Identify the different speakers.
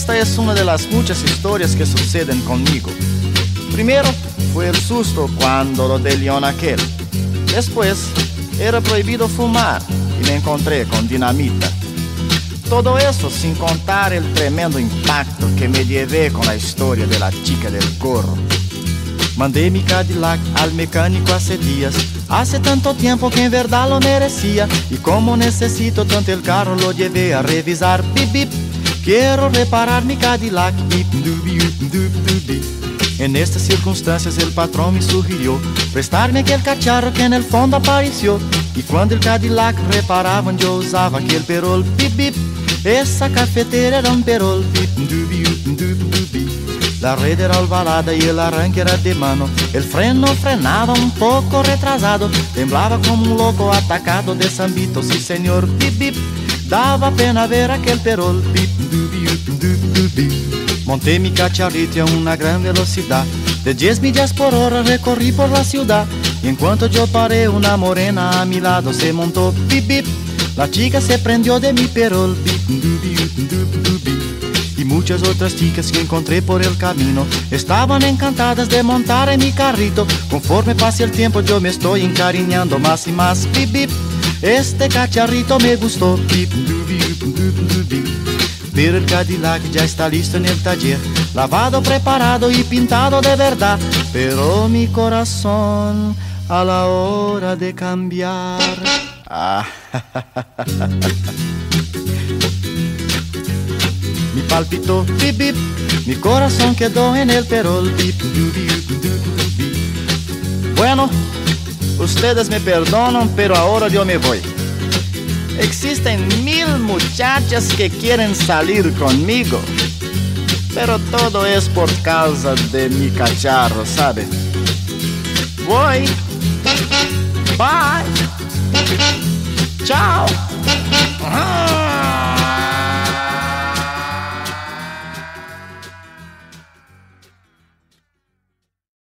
Speaker 1: Esta es una de las muchas historias que suceden conmigo. Primero fue el susto cuando lo del león aquel. Después era prohibido fumar y me encontré con dinamita. Todo eso sin contar el tremendo impacto que me llevé con la historia de la chica del gorro. Mandé mi Cadillac al mecánico hace días. Hace tanto tiempo que en verdad lo merecía. Y como necesito tanto el carro, lo llevé a revisar. Bip, bip, quiero reparar mi Cadillac. Bip, dubi, dubi, dubi. En estas circunstancias el patrón me sugirió prestarme aquel cacharro que en el fondo apareció. Y cuando el Cadillac reparaban yo usaba aquel perol. Bip, bip, esa cafetera era un perol. Bip, dubi, dubi, dubi. La red era ovalada y el arranque era de mano. El freno frenaba un poco retrasado. Temblaba como un loco atacado de Sambito, sí señor. Bip, bip, daba pena ver aquel perol. Bip, dubi, dubi, dubi. Monté mi cacharrito a una gran velocidad. De 10 millas por hora recorrí por la ciudad. Y en cuanto yo paré, una morena a mi lado se montó. Bip, bip, la chica se prendió de mi perol. Bip, dubi, dubi, dubi. Y muchas otras chicas que encontré por el camino estaban encantadas de montar en mi carrito. Conforme pase el tiempo yo me estoy encariñando más y más. Bip, bip, este cacharrito me gustó. Bip, dubi, dubi, dubi. Pero el Cadillac ya está listo en el taller, lavado, preparado y pintado de verdad. Pero mi corazón a la hora de cambiar mi palpitó, bip, bip, mi corazón quedó en el perol. Bip, dubi, dubi, dubi. Bueno, ustedes me perdonan, pero ahora yo me voy. Existen 1000 muchachas que quieren salir conmigo, pero todo es por causa de mi cacharro, ¿sabe? Voy. Bye. Chao.